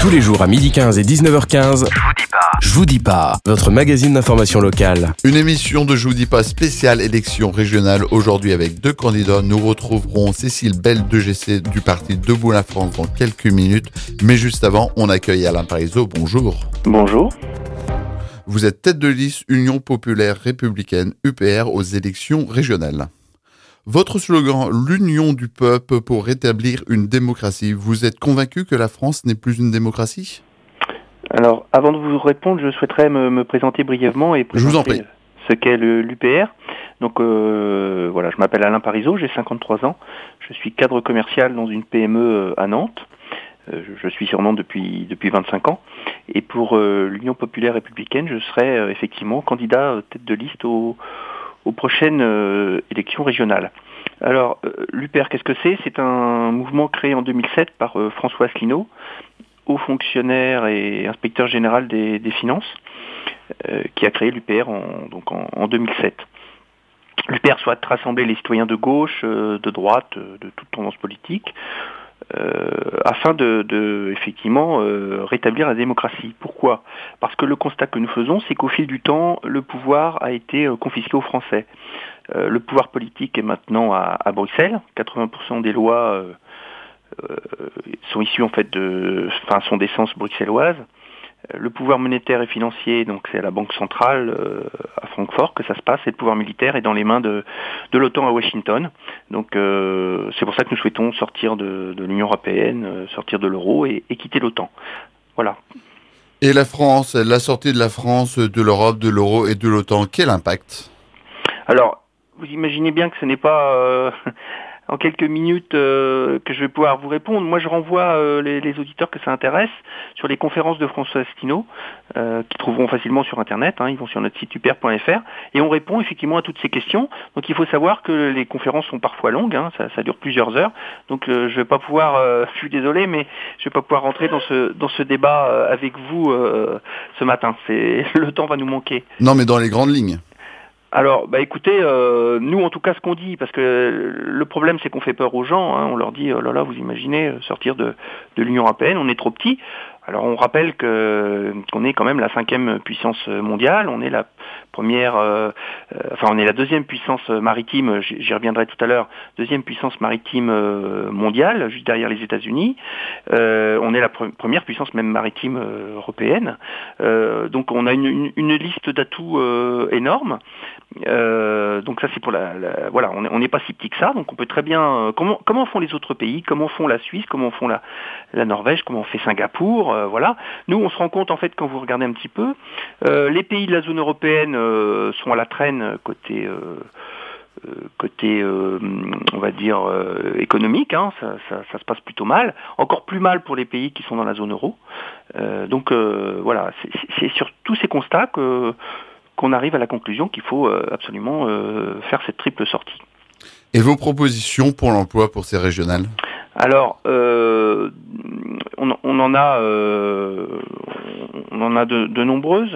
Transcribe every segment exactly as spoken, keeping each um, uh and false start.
Tous les jours à midi quinze et dix-neuf heures quinze, Je vous dis pas. Je vous dis pas, votre magazine d'information locale. Une émission de Je vous dis pas spéciale élection régionale. Aujourd'hui avec deux candidats. Nous retrouverons Cécile Belle de G C du parti Debout la France dans quelques minutes. Mais juste avant, on accueille Alain Parizeau. Bonjour. Bonjour. Vous êtes tête de liste Union populaire républicaine U P R aux élections régionales. Votre slogan, l'union du peuple pour rétablir une démocratie. Vous êtes convaincu que la France n'est plus une démocratie ? Alors, avant de vous répondre, je souhaiterais me, me présenter brièvement et présenter je vous en prie. ce qu'est le, l'U P R. Donc, euh, voilà, je m'appelle Alain Parizeau, j'ai cinquante-trois ans. Je suis cadre commercial dans une P M E à Nantes. Euh, je suis sur Nantes depuis, depuis vingt-cinq ans. Et pour euh, l'Union populaire républicaine, je serai euh, effectivement candidat euh, tête de liste au aux prochaines euh, élections régionales. Alors, euh, l'U P R, qu'est-ce que c'est ? C'est un mouvement créé en deux mille sept par euh, François Asselineau, haut fonctionnaire et inspecteur général des, des finances, euh, qui a créé l'U P R en, donc en, en deux mille sept. L'U P R souhaite rassembler les citoyens de gauche, euh, de droite, euh, de toute tendance politique, Euh, afin de, de effectivement euh, rétablir la démocratie. Pourquoi ? Parce que le constat que nous faisons, c'est qu'au fil du temps, le pouvoir a été euh, confisqué aux Français. Euh, le pouvoir politique est maintenant à, à Bruxelles. quatre-vingts pour cent des lois euh, euh, sont issues en fait de, enfin, sont d'essence bruxelloise. Le pouvoir monétaire et financier, donc c'est à la Banque centrale euh, à Francfort que ça se passe, et le pouvoir militaire est dans les mains de, de l'OTAN à Washington. Donc euh, c'est pour ça que nous souhaitons sortir de, de l'Union européenne, euh, sortir de l'euro et, et quitter l'OTAN. Voilà. Et la France, la sortie de la France, de l'Europe, de l'euro et de l'OTAN, quel impact ? Alors, vous imaginez bien que ce n'est pas... Euh, en quelques minutes euh, que je vais pouvoir vous répondre. Moi, je renvoie euh, les, les auditeurs que ça intéresse sur les conférences de François Asselineau, euh, qu'ils trouveront facilement sur Internet. Hein, ils vont sur notre site u p r point f r et on répond effectivement à toutes ces questions. Donc, il faut savoir que les conférences sont parfois longues, hein, ça, ça dure plusieurs heures. Donc, euh, je vais pas pouvoir, euh, je suis désolé, mais je vais pas pouvoir rentrer dans ce dans ce débat euh, avec vous euh, ce matin. C'est le temps va nous manquer. Non, mais dans les grandes lignes. Alors, bah écoutez, euh, nous en tout cas ce qu'on dit, parce que le problème c'est qu'on fait peur aux gens, hein, on leur dit, oh là là, vous imaginez sortir de, de l'Union européenne, on est trop petit. Alors on rappelle que qu'on est quand même la cinquième puissance mondiale, on est la première, euh, euh, enfin on est la deuxième puissance maritime, j'y reviendrai tout à l'heure, deuxième puissance maritime euh, mondiale, juste derrière les États-Unis. Euh, on est la pre- première puissance même maritime euh, européenne. Euh, donc on a une, une, une liste d'atouts euh, énorme. Euh, donc ça c'est pour la, la voilà, on n'est pas si petit que ça, donc on peut très bien euh, comment comment font les autres pays, comment font la Suisse, comment font la la Norvège, comment fait Singapour, euh, voilà. Nous on se rend compte en fait quand vous regardez un petit peu, euh, les pays de la zone européenne euh, sont à la traîne côté euh, euh, côté euh, on va dire euh, économique, hein, ça, ça, ça se passe plutôt mal, encore plus mal pour les pays qui sont dans la zone euro. Euh, donc euh, voilà, c'est, c'est sur tous ces constats que qu'on arrive à la conclusion qu'il faut euh, absolument euh, faire cette triple sortie. Et vos propositions pour l'emploi pour ces régionales ? Alors, euh, on, on en a, euh, on en a de, de nombreuses.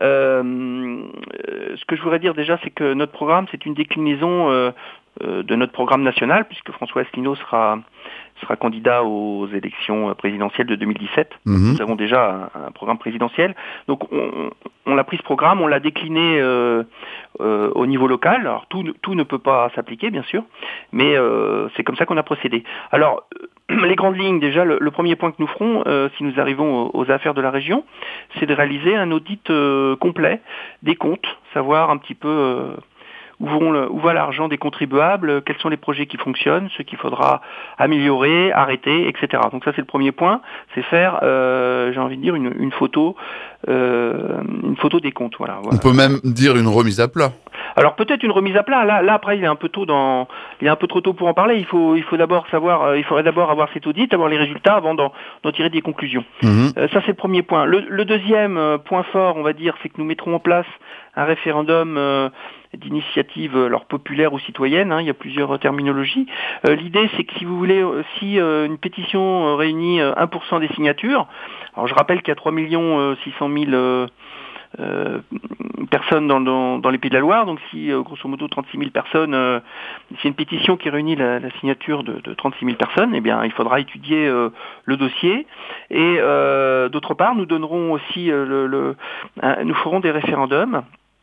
Euh, ce que je voudrais dire déjà, c'est que notre programme, c'est une déclinaison euh, de notre programme national, puisque François Asselineau sera sera candidat aux élections présidentielles de deux mille dix-sept. Mmh. Nous avons déjà un, un programme présidentiel. Donc on, on a pris ce programme, on l'a décliné euh, euh, au niveau local. Alors tout, tout ne peut pas s'appliquer, bien sûr, mais euh, c'est comme ça qu'on a procédé. Alors les grandes lignes, déjà, le, le premier point que nous ferons, euh, si nous arrivons aux, aux affaires de la région, c'est de réaliser un audit euh, complet des comptes, savoir un petit peu... Euh, Où, vont le, où va l'argent des contribuables, quels sont les projets qui fonctionnent, ce qu'il faudra améliorer, arrêter, et cetera. Donc ça c'est le premier point, c'est faire, euh, j'ai envie de dire, une, une photo, euh, une photo des comptes. Voilà, voilà. On peut même dire une remise à plat. Alors peut-être une remise à plat. Là, là après, il est un peu tôt dans, il est un peu trop tôt pour en parler. Il faut, il faut d'abord savoir, euh, il faudrait d'abord avoir cet audit, avoir les résultats avant d'en, d'en tirer des conclusions. Mmh. Euh, ça c'est le premier point. Le, le deuxième euh, point fort, on va dire, c'est que nous mettrons en place un référendum euh, d'initiative alors populaire ou citoyenne, hein, il y a plusieurs terminologies. Euh, l'idée c'est que si vous voulez, si euh, une pétition euh, réunit euh, un pour cent des signatures, alors je rappelle qu'il y a trois millions six cent mille euh, euh, personnes dans, dans, dans les Pays de la Loire, donc si euh, grosso modo trente-six mille personnes, euh, c'est une pétition qui réunit la, la signature de, de trente-six mille personnes, eh bien il faudra étudier euh, le dossier et euh, Euh, d'autre part, nous donnerons aussi euh, le, le un, nous ferons des référendums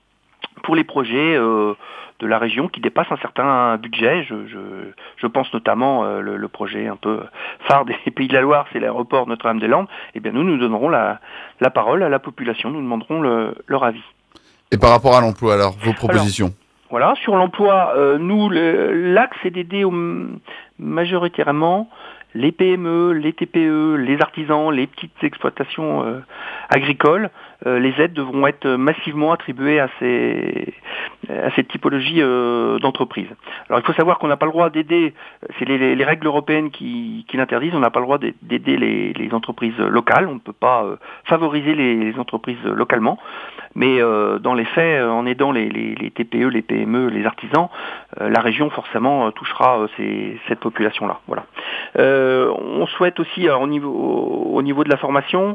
pour les projets euh, de la région qui dépassent un certain budget. Je, je, je pense notamment euh, le, le projet un peu phare des Pays de la Loire, c'est l'aéroport Notre-Dame-des-Landes. Eh bien, nous, nous donnerons la, la parole à la population, nous demanderons le, leur avis. Et par rapport à l'emploi, alors, vos propositions? Alors, voilà, sur l'emploi, euh, nous, le, l'axe est d'aider au, majoritairement les P M E, les T P E, les artisans, les petites exploitations euh, agricoles. Euh, les aides devront être massivement attribuées à ces à cette typologie euh, d'entreprise. Alors il faut savoir qu'on n'a pas le droit d'aider, c'est les, les, les règles européennes qui, qui l'interdisent, on n'a pas le droit d'aider les, les entreprises locales, on ne peut pas euh, favoriser les, les entreprises localement, mais euh, dans les faits, en aidant les, les, les T P E, les P M E, les artisans, euh, la région forcément euh, touchera euh, ces, cette population-là. Voilà. Euh, on souhaite aussi, alors, au, niveau, au niveau de la formation,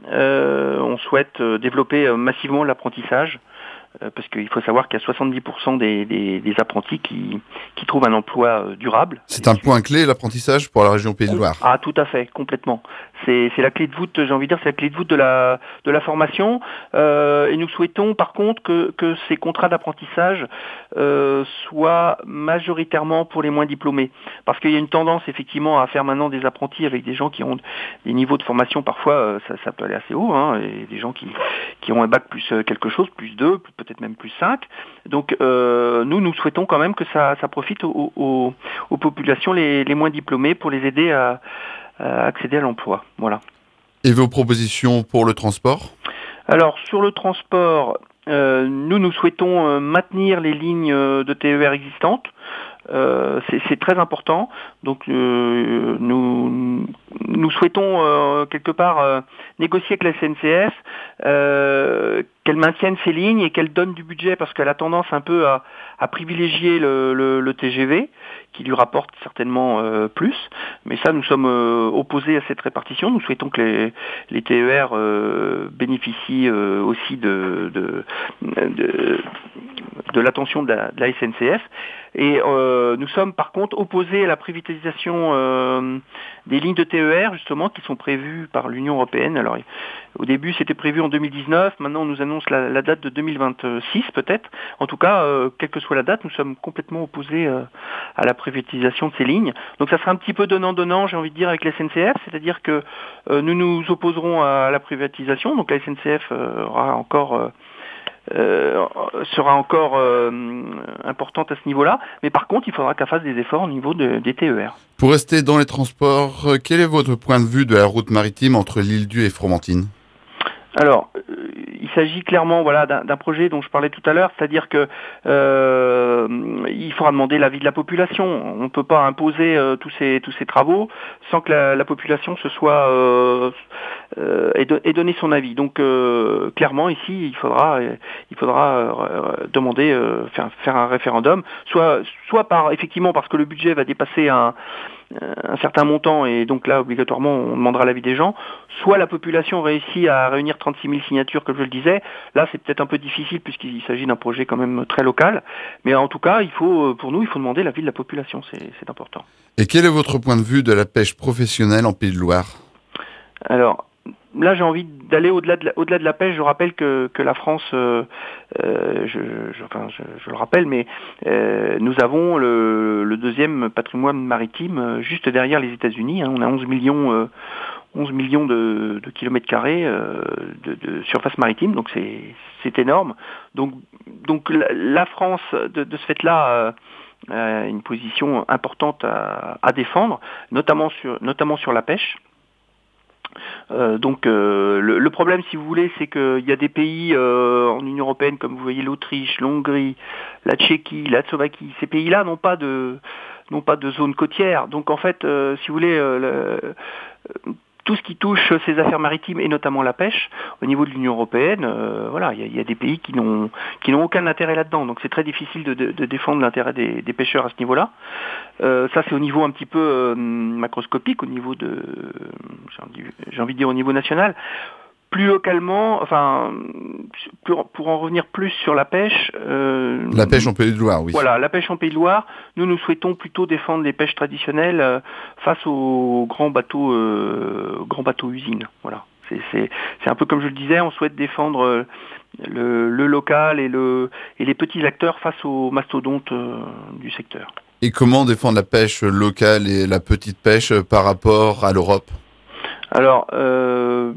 euh, on souhaite euh, développer euh, massivement l'apprentissage. Parce qu'il faut savoir qu'il y a soixante-dix pour cent des, des, des apprentis qui, qui trouvent un emploi durable. C'est un point clé, l'apprentissage, pour la région Pays de Loire. Ah, tout à fait, complètement. C'est, c'est la clé de voûte, j'ai envie de dire, c'est la clé de voûte de la, de la formation. Euh, et nous souhaitons, par contre, que, que ces contrats d'apprentissage euh, soient majoritairement pour les moins diplômés. Parce qu'il y a une tendance, effectivement, à faire maintenant des apprentis avec des gens qui ont des niveaux de formation, parfois, ça, ça peut aller assez haut, hein, et des gens qui, qui ont un bac plus quelque chose, plus deux, plus peut-être même plus cinq. Donc euh, nous, nous souhaitons quand même que ça, ça profite aux, aux, aux populations les, les moins diplômées pour les aider à, à accéder à l'emploi. Voilà. Et vos propositions pour le transport ? Alors sur le transport, euh, nous, nous souhaitons euh, maintenir les lignes de T E R existantes. Euh, c'est, c'est très important. Donc euh, nous, nous souhaitons euh, quelque part euh, négocier avec la S N C F euh, qu'elle maintienne ces lignes et qu'elle donne du budget parce qu'elle a tendance un peu à, à privilégier le, le, le T G V qui lui rapporte certainement euh, plus. Mais ça, nous sommes euh, opposés à cette répartition. Nous souhaitons que les, les T E R euh, bénéficient euh, aussi de, de, de, de l'attention de la, de la S N C F. Et euh, nous sommes par contre opposés à la privatisation euh, des lignes de T E R justement qui sont prévues par l'Union européenne. Alors au début c'était prévu en deux mille dix-neuf, maintenant on nous annonce la, la date de deux mille vingt-six peut-être. En tout cas, euh, quelle que soit la date, nous sommes complètement opposés euh, à la privatisation de ces lignes. Donc ça sera un petit peu donnant-donnant, j'ai envie de dire, avec la S N C F, c'est-à-dire que euh, nous nous opposerons à la privatisation, donc la S N C F euh, aura encore... Euh, Euh, sera encore euh, importante à ce niveau-là, mais par contre, il faudra qu'elle fasse des efforts au niveau de, des T E R. Pour rester dans les transports, quel est votre point de vue de la route maritime entre l'Île-d'Yeu et Fromentine ? Alors, euh, il s'agit clairement voilà, d'un, d'un projet dont je parlais tout à l'heure, c'est-à-dire que euh, il faudra demander l'avis de la population. On ne peut pas imposer euh, tous ces tous ces travaux sans que la, la population se soit euh, euh, ait, ait donné son avis. Donc euh, clairement ici, il faudra il faudra euh, demander euh, faire faire un référendum, soit soit par effectivement parce que le budget va dépasser un un certain montant et donc là obligatoirement on demandera l'avis des gens, soit la population réussit à réunir trente-six mille signatures comme je le disais, là c'est peut-être un peu difficile puisqu'il s'agit d'un projet quand même très local, mais en tout cas il faut pour nous il faut demander l'avis de la population, c'est, c'est important. Et quel est votre point de vue de la pêche professionnelle en Pays de Loire ? Alors là, j'ai envie d'aller au-delà de la, au-delà de la pêche. Je rappelle que, que la France, euh, euh, je, je, enfin, je, je le rappelle, mais euh, nous avons le, le deuxième patrimoine maritime juste derrière les États-Unis. Hein. On a onze millions, euh, onze millions de, de kilomètres carrés euh, de, de surface maritime, donc c'est, c'est énorme. Donc, donc la, la France, de, de ce fait-là, euh, a une position importante à, à défendre, notamment sur, notamment sur la pêche. Euh, donc euh, le, le problème, si vous voulez, c'est qu'il y a des pays euh, en Union européenne, comme vous voyez l'Autriche, l'Hongrie, la Tchéquie, la Slovaquie. Ces pays-là n'ont pas de n'ont pas de zone côtière. Donc en fait, euh, si vous voulez, euh, le, tout ce qui touche ces affaires maritimes et notamment la pêche, au niveau de l'Union européenne, euh, voilà, il y, y a des pays qui n'ont qui n'ont aucun intérêt là-dedans. Donc c'est très difficile de, de, de défendre l'intérêt des, des pêcheurs à ce niveau-là. Euh, ça c'est au niveau un petit peu euh, macroscopique, au niveau de, j'ai envie de dire au niveau national. Plus localement, enfin, pour, pour en revenir plus sur la pêche... Euh, la pêche en Pays de Loire, oui. Voilà, la pêche en Pays de Loire, nous, nous souhaitons plutôt défendre les pêches traditionnelles euh, face aux grands bateaux, euh, grands bateaux usines. Voilà, c'est, c'est, c'est un peu comme je le disais, on souhaite défendre euh, le, le local et, le, et les petits acteurs face aux mastodontes euh, du secteur. Et comment défendre la pêche locale et la petite pêche par rapport à l'Europe ? Alors, euh,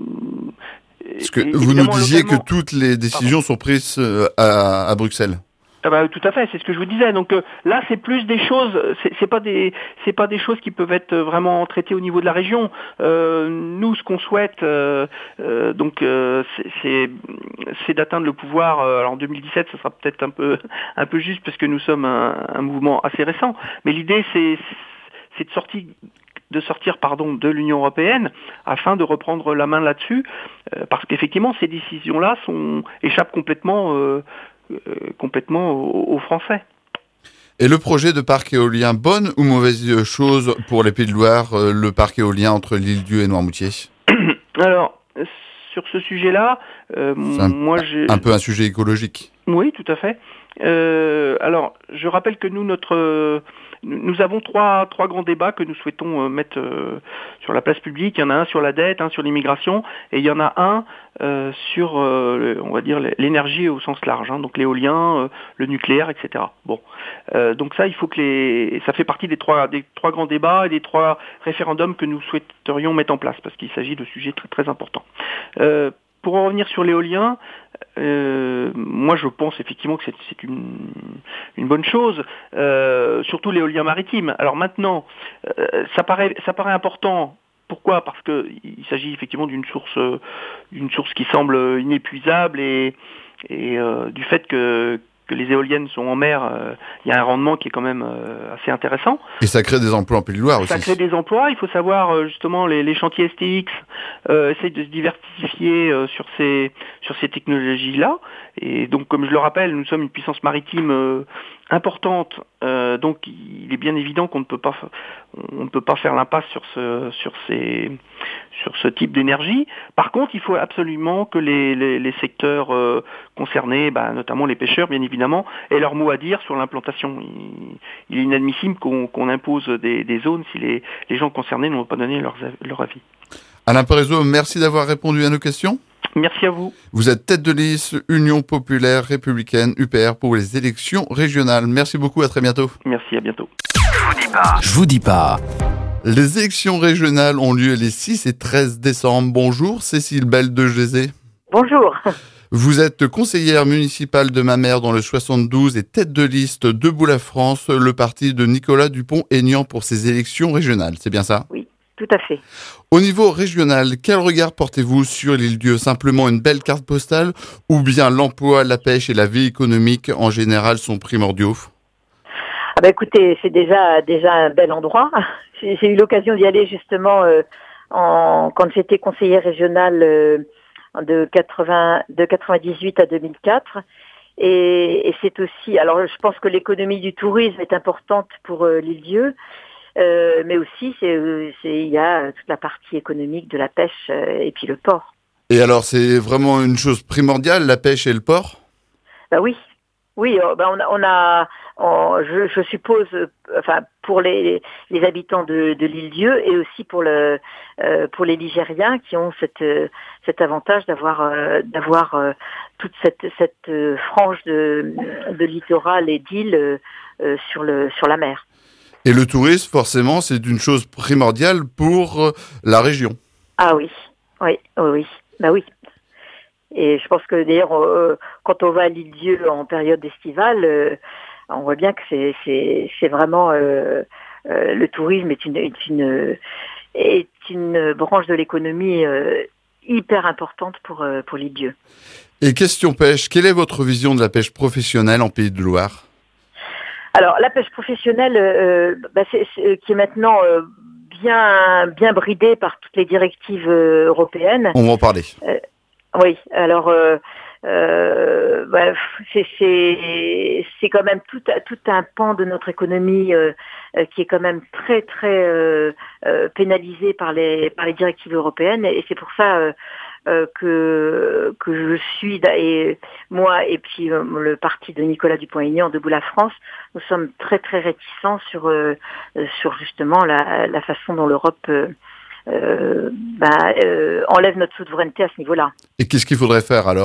Parce que vous nous disiez que toutes les décisions Pardon. sont prises à, à Bruxelles. Ah bah, tout à fait, c'est ce que je vous disais. Donc euh, là, c'est plus des choses, c'est, c'est pas des, c'est pas des choses qui peuvent être vraiment traitées au niveau de la région. Euh, nous, ce qu'on souhaite, euh, euh, donc, euh, c'est, c'est, c'est d'atteindre le pouvoir. Euh, alors en deux mille dix-sept, ce sera peut-être un peu, un peu juste parce que nous sommes un, un mouvement assez récent. Mais l'idée, c'est, c'est de sortir. de sortir pardon, de l'Union européenne afin de reprendre la main là-dessus, euh, parce qu'effectivement ces décisions-là sont, échappent complètement, euh, euh, complètement aux, aux Français. Et le projet de parc éolien, bonne ou mauvaise chose pour les Pays de Loire, euh, le parc éolien entre l'Île-Dieu et Noirmoutier ? Alors, sur ce sujet-là, euh, un, moi j'ai... Un peu un sujet écologique. Oui, tout à fait. Euh, alors, je rappelle que nous, notre... Euh, Nous avons trois, trois grands débats que nous souhaitons euh, mettre euh, sur la place publique. Il y en a un sur la dette, un sur l'immigration, et il y en a un euh, sur, euh, on va dire, l'énergie au sens large, hein, donc l'éolien, euh, le nucléaire, et cetera. Bon, euh, donc ça, il faut que les, ça fait partie des trois, des trois grands débats et des trois référendums que nous souhaiterions mettre en place, parce qu'il s'agit de sujets très très importants. Euh, Pour en revenir sur l'éolien, euh, moi je pense effectivement que c'est, c'est une, une bonne chose, euh, surtout l'éolien maritime. Alors maintenant, euh, ça paraît, ça paraît important. Pourquoi ? Parce que il s'agit effectivement d'une source, euh, d'une source qui semble inépuisable et, et euh, du fait que que les éoliennes sont en mer, euh, il y a un rendement qui est quand même euh, assez intéressant. Et ça crée des emplois en Pays de Loire aussi. Ça crée des emplois. Il faut savoir euh, justement les, les chantiers S T X euh, essayent de se diversifier euh, sur ces sur ces technologies-là. Et donc, comme je le rappelle, nous sommes une puissance maritime euh, importante. Euh, donc, il est bien évident qu'on ne peut pas on ne peut pas faire l'impasse sur ce sur ces sur ce type d'énergie. Par contre, il faut absolument que les les, les secteurs euh, concernés, bah, notamment les pêcheurs, bien évidemment, aient leur mot à dire sur l'implantation. Il, il est inadmissible qu'on, qu'on impose des, des zones si les, les gens concernés n'ont pas donné leur, leur avis. Alain Parizeau, merci d'avoir répondu à nos questions. Merci à vous. Vous êtes tête de liste Union populaire républicaine U P R pour les élections régionales. Merci beaucoup, à très bientôt. Merci, à bientôt. Je vous dis pas. Je vous dis pas. Les élections régionales ont lieu les six et treize décembre. Bonjour, Cécile Belle de Gézé. Bonjour. Vous êtes conseillère municipale de Mamers dans le soixante-douze et tête de liste Debout la France, le parti de Nicolas Dupont-Aignan pour ces élections régionales. C'est bien ça ? Oui, tout à fait. Au niveau régional, quel regard portez-vous sur l'Île-Dieu ? Simplement une belle carte postale ou bien l'emploi, la pêche et la vie économique en général sont primordiaux ? Ah bah écoutez, c'est déjà déjà un bel endroit. J'ai, j'ai eu l'occasion d'y aller justement euh, en, quand j'étais conseillère régionale euh, de, quatre-vingts, de quatre-vingt-dix-huit à deux mille quatre. Et, et c'est aussi, alors je pense que l'économie du tourisme est importante pour euh, l'Île-Dieu, euh, mais aussi c'est, c'est, il y a toute la partie économique de la pêche euh, et puis le port. Et alors c'est vraiment une chose primordiale, la pêche et le port ? Bah oui, oui, bah on a, on a on, je, je suppose, euh, enfin pour les, les habitants de, de l'Île-Dieu et aussi pour le euh, pour les Ligériens qui ont cette euh, cet avantage d'avoir euh, d'avoir euh, toute cette cette euh, frange de de littoral et d'îles euh, euh, sur le sur la mer. Et le tourisme, forcément, c'est une chose primordiale pour euh, la région. Ah oui, oui, oui, oui, bah oui. Et je pense que d'ailleurs, euh, quand on va à l'Île-Dieu en période estivale, euh, on voit bien que c'est, c'est, c'est vraiment euh, euh, le tourisme est une, est une est une branche de l'économie euh, hyper importante pour euh, pour l'Île-Dieu. Et question pêche, quelle est votre vision de la pêche professionnelle en Pays de Loire ? Alors la pêche professionnelle, euh, bah, c'est, c'est, qui est maintenant euh, bien bien bridée par toutes les directives euh, européennes. On va en parler. Euh, Oui, alors euh, euh, bah, c'est, c'est c'est quand même tout tout un pan de notre économie euh, euh, qui est quand même très très euh, euh, pénalisé par les par les directives européennes et c'est pour ça euh, euh, que que je suis et moi et puis euh, le parti de Nicolas Dupont-Aignan Debout la France, nous sommes très très réticents sur euh, sur justement la la façon dont l'Europe euh, euh, bah, euh, enlève notre souveraineté à ce niveau-là. Et qu'est-ce qu'il faudrait faire alors ?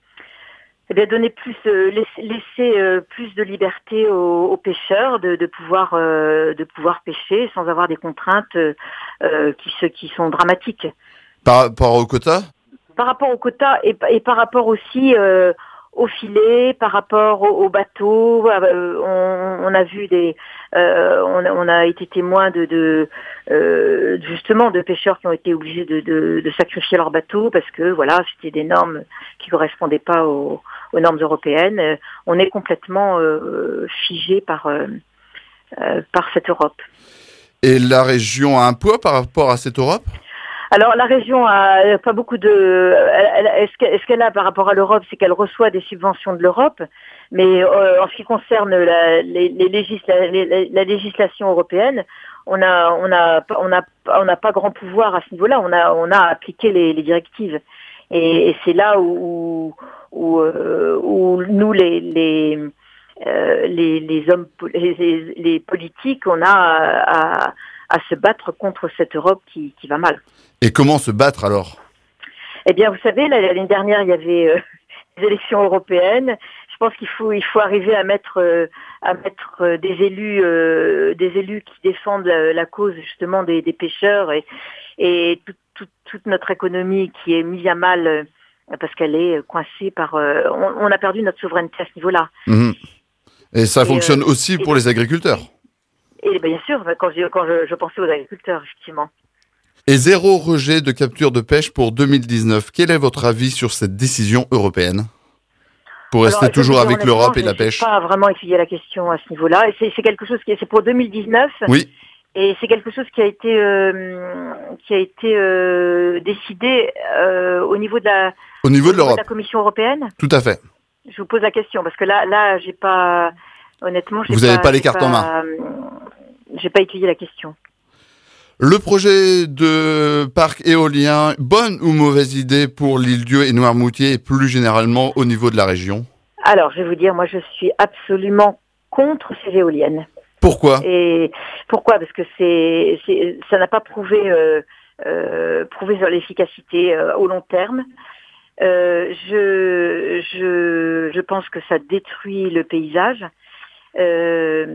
Eh bien, donner plus, euh, laisser, laisser euh, plus de liberté aux, aux pêcheurs, de, de pouvoir, euh, de pouvoir pêcher sans avoir des contraintes euh, euh, qui, se, qui sont dramatiques. Par rapport au quota ? Par rapport au quota et, et par rapport aussi euh, au filet, par rapport aux au bateaux, euh, on, on a vu des, euh, on, a, on a été témoin de, de euh, justement de pêcheurs qui ont été obligés de, de, de sacrifier leur bateau parce que voilà, c'était des normes qui correspondaient pas aux, aux normes européennes. On est complètement euh, figé par euh, euh, par cette Europe. Et la région a un poids par rapport à cette Europe ? Alors la région a pas beaucoup de. Elle, elle, ce, qu'elle, ce qu'elle a par rapport à l'Europe, c'est qu'elle reçoit des subventions de l'Europe, mais euh, en ce qui concerne la, les, les législa, les, la législation européenne, on a, on a, on a, on n'a pas grand pouvoir à ce niveau-là. On a, on a appliqué les, les directives, et, et c'est là où, où, où, où nous les, les, euh, les, les hommes, les, les politiques, on a à, à se battre contre cette Europe qui, qui va mal. Et comment se battre alors ? Eh bien, vous savez, l'année dernière, il y avait euh, les élections européennes. Je pense qu'il faut, il faut arriver à mettre, euh, à mettre euh, des élus, euh, des élus qui défendent la, la cause justement des, des pêcheurs et, et tout, tout, toute notre économie qui est mise à mal euh, parce qu'elle est coincée par. Euh, on, on a perdu notre souveraineté à ce niveau-là. Mmh. Et ça et, fonctionne euh, aussi pour et, les agriculteurs. Et bien sûr, quand je, quand je, je pensais aux agriculteurs, effectivement. Et zéro rejet de capture de pêche pour deux mille dix-neuf. Quel est votre avis sur cette décision européenne ? Pour rester Alors, toujours avec l'Europe et la pêche. Je n'ai pas vraiment étudié la question à ce niveau-là. Et c'est, c'est quelque chose qui est, c'est pour deux mille dix-neuf. Oui. Et c'est quelque chose qui a été, euh, qui a été euh, décidé euh, au niveau de la, au niveau de l'Europe. De la Commission européenne. Tout à fait. Je vous pose la question parce que là, là, j'ai pas, honnêtement, j'ai vous pas. Vous n'avez pas les cartes pas, en main. Euh, j'ai pas étudié la question. Le projet de parc éolien, bonne ou mauvaise idée pour l'île-Dieu et Noirmoutier et plus généralement au niveau de la région ? Alors, je vais vous dire, moi, je suis absolument contre ces éoliennes. Pourquoi ? Et pourquoi ? Parce que c'est, c'est, ça n'a pas prouvé, euh, euh, prouvé sur l'efficacité euh, au long terme. Euh, je, je, je pense que ça détruit le paysage. Euh,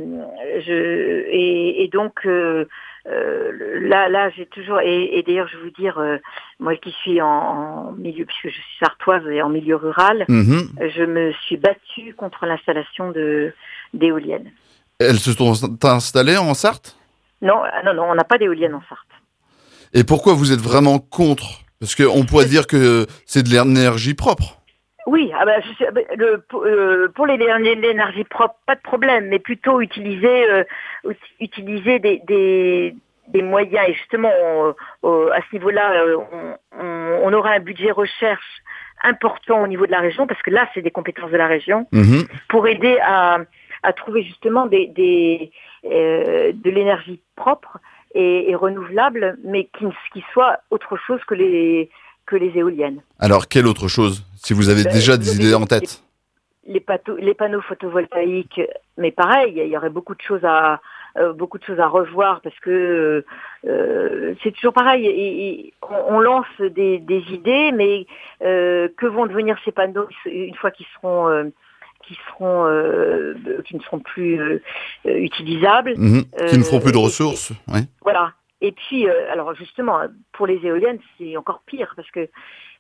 je, et, et donc euh, euh, là, là, j'ai toujours et, et d'ailleurs, je vais vous dire, euh, moi qui suis en, en milieu, puisque je suis sartoise et en milieu rural, mmh. je me suis battue contre l'installation de d'éoliennes. Elles se sont installées en Sarthe ? Non, non, non, on n'a pas d'éoliennes en Sarthe. Et pourquoi vous êtes vraiment contre ? Parce qu'on pourrait dire que c'est de l'énergie propre. Oui, ah ben, je sais, le, euh, pour les, l'énergie propre, pas de problème, mais plutôt utiliser, euh, utiliser des, des, des moyens. Et justement, on, on, à ce niveau-là, on, on, on aura un budget recherche important au niveau de la région, parce que là, c'est des compétences de la région, mmh. pour aider à, à trouver justement des, des, euh, de l'énergie propre et, et renouvelable, mais qui, qui soit autre chose que les, que les éoliennes. Alors, quelle autre chose ? Si vous avez ben, déjà des idées en tête. Les, les, pato- les panneaux photovoltaïques, mais pareil, il y aurait beaucoup de choses à, euh, beaucoup de choses à revoir parce que euh, c'est toujours pareil. Et, et on, on lance des, des idées, mais euh, que vont devenir ces panneaux une fois qu'ils seront, euh, qui seront, euh, qui ne seront plus euh, utilisables, mmh. Qui ne feront euh, plus de ressources. Et, ouais. Voilà. Et puis, euh, alors justement, pour les éoliennes, c'est encore pire parce que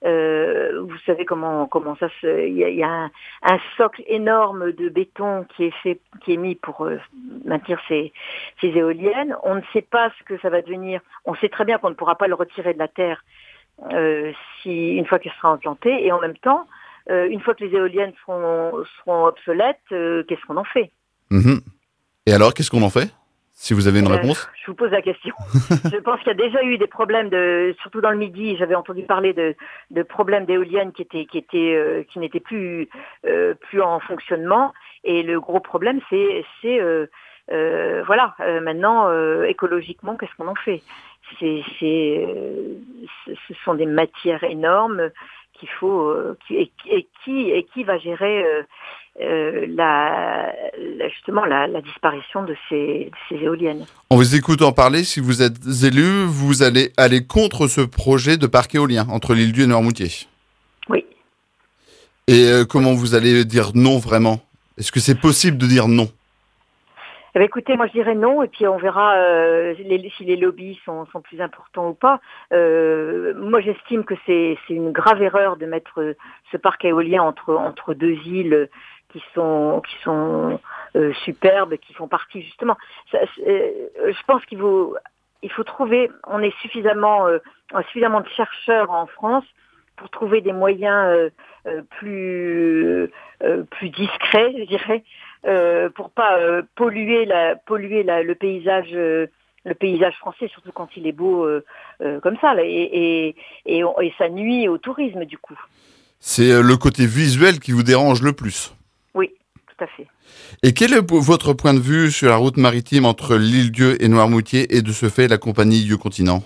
euh, vous savez comment comment ça se, il y a, y a un, un socle énorme de béton qui est fait, qui est mis pour euh, maintenir ces, ces éoliennes. On ne sait pas ce que ça va devenir. On sait très bien qu'on ne pourra pas le retirer de la terre euh, si une fois qu'il sera implanté. Et en même temps, euh, une fois que les éoliennes seront seront obsolètes, euh, qu'est-ce qu'on en fait ? Mmh. Et alors, qu'est-ce qu'on en fait ? Si vous avez une réponse ? euh, Je vous pose la question. Je pense qu'il y a déjà eu des problèmes, de, surtout dans le Midi, j'avais entendu parler de, de problèmes d'éoliennes qui étaient, qui étaient, euh, qui n'étaient plus, euh, plus en fonctionnement. Et le gros problème, c'est, c'est euh, euh, voilà, euh, maintenant, euh, écologiquement, qu'est-ce qu'on en fait ? c'est, c'est, euh, Ce sont des matières énormes qu'il faut, euh, qui, et, et qui, et qui va gérer. Euh, euh, la, la, justement la, la disparition de ces, de ces éoliennes. En vous écoutant parler, si vous êtes élu, vous allez aller contre ce projet de parc éolien entre l'Île-d'Yeu et Noirmoutier. Oui. Et euh, comment vous allez dire non vraiment? Est-ce que c'est possible de dire non? Eh bien, écoutez, moi je dirais non, et puis on verra euh, les, si les lobbies sont, sont plus importants ou pas. Euh, moi j'estime que c'est, c'est une grave erreur de mettre ce parc éolien entre, entre deux îles qui sont, qui sont euh, superbes, qui font partie justement. Ça, euh, je pense qu'il faut, il faut trouver, on est suffisamment, euh, suffisamment de chercheurs en France pour trouver des moyens euh, euh, plus, euh, plus discrets, je dirais, Euh, pour pas euh, polluer la polluer la, le paysage euh, le paysage français, surtout quand il est beau euh, euh, comme ça là, et et, et et ça nuit au tourisme du coup. C'est le côté visuel qui vous dérange le plus. Oui, tout à fait. Et quel est votre point de vue sur la route maritime entre l'Île-d'Yeu et Noirmoutier et de ce fait la compagnie Yeu-Continent?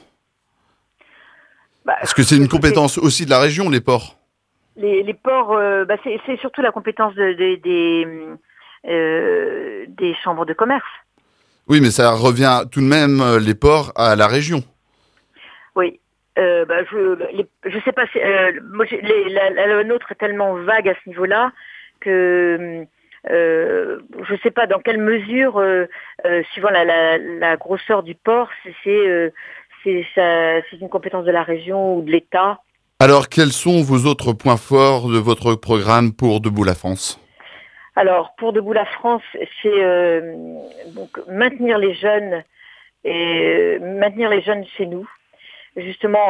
Bah, Est-ce que c'est une compétence aussi de la région, les ports? Les, les ports, euh, bah c'est, c'est surtout la compétence de, de, des Euh, des chambres de commerce. Oui, mais ça revient tout de même, euh, les ports, à la région. Oui. Euh, bah, je les, je sais pas, euh, moi, les, la, la nôtre est tellement vague à ce niveau-là que euh, je sais pas dans quelle mesure, euh, euh, suivant la, la, la grosseur du port, c'est, c'est, euh, c'est, ça, c'est une compétence de la région ou de l'État. Alors, quels sont vos autres points forts de votre programme pour Debout la France ? Alors, pour Debout la France, c'est euh, donc maintenir les jeunes et euh, maintenir les jeunes chez nous, justement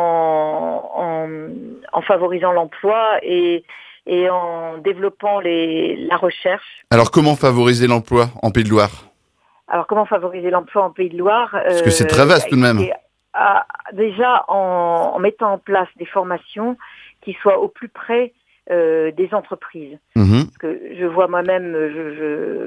en, en, en favorisant l'emploi et, et en développant les, la recherche. Alors, comment favoriser l'emploi en Pays de Loire ? Alors, comment favoriser l'emploi en Pays de Loire ? Parce que c'est très vaste tout de même. À, déjà en, en mettant en place des formations qui soient au plus près Euh, des entreprises. Mmh. Parce que je vois moi-même, je, je,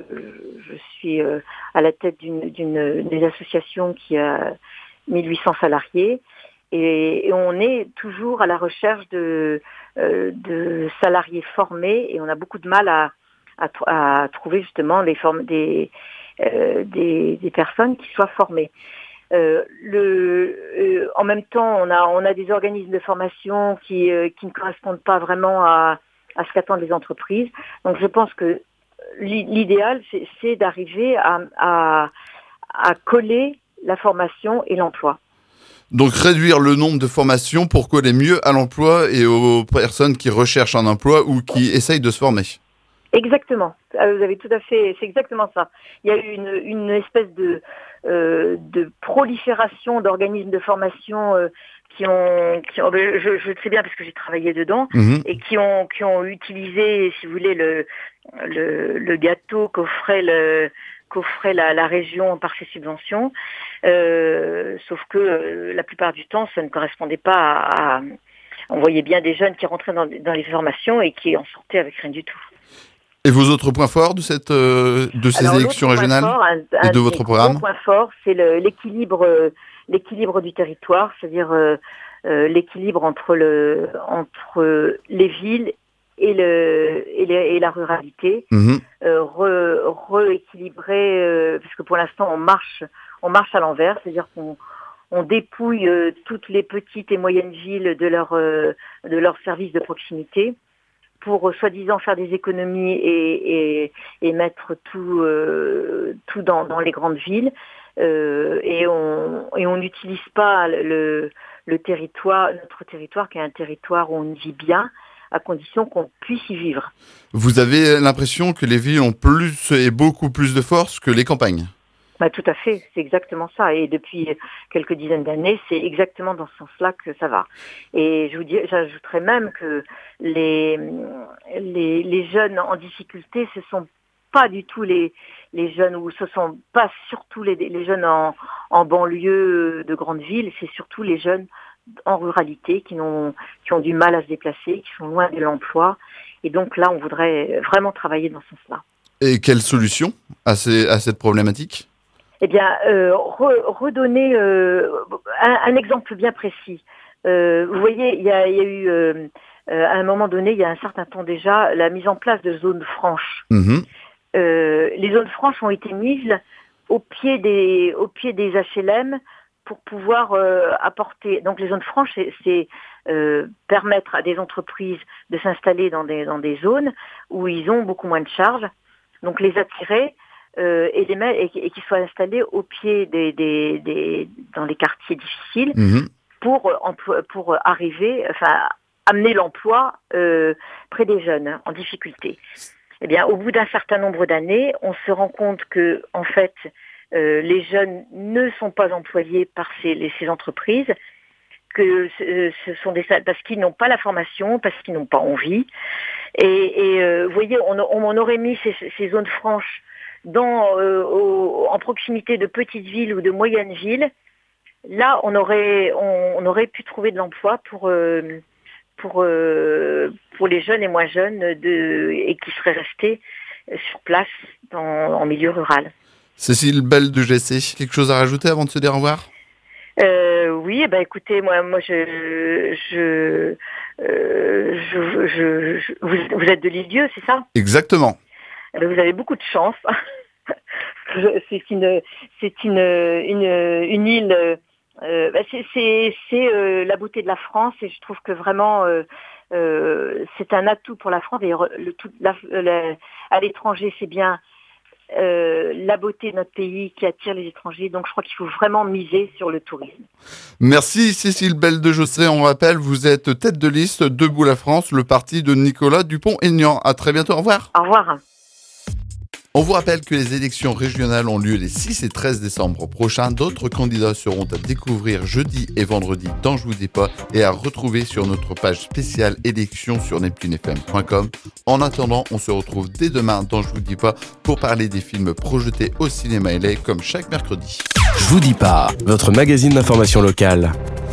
je suis euh, à la tête d'une, d'une, d'une association qui a mille huit cents salariés et, et on est toujours à la recherche de, euh, de salariés formés et on a beaucoup de mal à, à, à trouver justement les formes, des, euh, des, des personnes qui soient formées. Euh, le, euh, en même temps, on a, on a des organismes de formation qui, euh, qui ne correspondent pas vraiment à, à ce qu'attendent les entreprises. Donc, je pense que l'idéal, c'est, c'est d'arriver à, à, à coller la formation et l'emploi. Donc, réduire le nombre de formations pour coller mieux à l'emploi et aux personnes qui recherchent un emploi ou qui essayent de se former. Exactement. Vous avez tout à fait, c'est exactement ça. Il y a eu une, une espèce de, euh, de prolifération d'organismes de formation euh, qui ont, qui ont je, je le sais bien parce que j'ai travaillé dedans, mmh. et qui ont, qui ont utilisé, si vous voulez, le, le, le gâteau qu'offrait le, qu'offrait la, la région par ses subventions. Euh, sauf que euh, la plupart du temps, ça ne correspondait pas à, à, on voyait bien des jeunes qui rentraient dans, dans les formations et qui en sortaient avec rien du tout. Et vos autres points forts de, cette, euh, de ces Alors, élections régionales fort, un, un et de votre programme? Un point fort, c'est le, l'équilibre, euh, l'équilibre du territoire, c'est-à-dire euh, euh, l'équilibre entre, le, entre les villes et, le, et, les, et la ruralité. Mmh. Euh, re, rééquilibrer, euh, parce que pour l'instant on marche, on marche à l'envers, c'est-à-dire qu'on on dépouille euh, toutes les petites et moyennes villes de leur, euh, de leurs services de proximité, pour euh, soi-disant faire des économies et, et, et mettre tout, euh, tout dans, dans les grandes villes. Euh, et on et on n'utilise pas le, le territoire, notre territoire qui est un territoire où on vit bien, à condition qu'on puisse y vivre. Vous avez l'impression que les villes ont plus et beaucoup plus de force que les campagnes? Bah, tout à fait, c'est exactement ça. Et depuis quelques dizaines d'années, c'est exactement dans ce sens-là que ça va. Et je vous dis, j'ajouterais même que les, les, les jeunes en difficulté, ce sont pas du tout les, les jeunes, ou ce sont pas surtout les, les jeunes en, en banlieue de grandes villes, c'est surtout les jeunes en ruralité qui, n'ont, qui ont du mal à se déplacer, qui sont loin de l'emploi. Et donc là, on voudrait vraiment travailler dans ce sens-là. Et quelle solution à, ces, à cette problématique ? Eh bien, euh, re, redonner euh, un, un exemple bien précis. Euh, vous voyez, il y a, il y a eu euh, euh, à un moment donné, il y a un certain temps déjà, la mise en place de zones franches. Mmh. Euh, les zones franches ont été mises au pied des, au pied des H L M pour pouvoir euh, apporter. Donc les zones franches, c'est, c'est euh, permettre à des entreprises de s'installer dans des, dans des zones où ils ont beaucoup moins de charges. Donc les attirer euh, et les mettre, et, et qu'ils soient installés au pied des, des, des dans les quartiers difficiles Mmh. pour pour arriver, enfin amener l'emploi euh, près des jeunes en difficulté. Eh bien, au bout d'un certain nombre d'années, on se rend compte que, en fait, euh, les jeunes ne sont pas employés par ces, les, ces entreprises, que ce, ce sont des parce qu'ils n'ont pas la formation, parce qu'ils n'ont pas envie. Et, et euh, vous voyez, on, on aurait mis ces, ces zones franches dans, euh, au, en proximité de petites villes ou de moyennes villes. Là, on aurait, on, on aurait pu trouver de l'emploi pour. Euh, pour euh, pour les jeunes et moins jeunes de, et qui seraient restés sur place dans, en milieu rural. Cécile Belle de G C, quelque chose à rajouter avant de se dire au revoir? euh, Oui, eh ben écoutez, moi, moi je, je, euh, je, je, je vous, vous êtes de l'Île-Dieu, c'est ça? Exactement. Eh ben, vous avez beaucoup de chance. c'est une, c'est une, une, une île. Euh, bah c'est c'est, c'est euh, la beauté de la France et je trouve que vraiment euh, euh, c'est un atout pour la France et le, tout, la, la, à l'étranger c'est bien euh, la beauté de notre pays qui attire les étrangers, donc je crois qu'il faut vraiment miser sur le tourisme. Merci Cécile Belle de Jossé, on rappelle vous êtes tête de liste Debout la France, le parti de Nicolas Dupont-Aignan. À très bientôt, au revoir. Au revoir. On vous rappelle que les élections régionales ont lieu les six et treize décembre prochains. D'autres candidats seront à découvrir jeudi et vendredi dans Je vous dis pas et à retrouver sur notre page spéciale élections sur neptune f m point com. En attendant, on se retrouve dès demain dans Je vous dis pas pour parler des films projetés au cinéma L A comme chaque mercredi. Je vous dis pas, votre magazine d'information locale.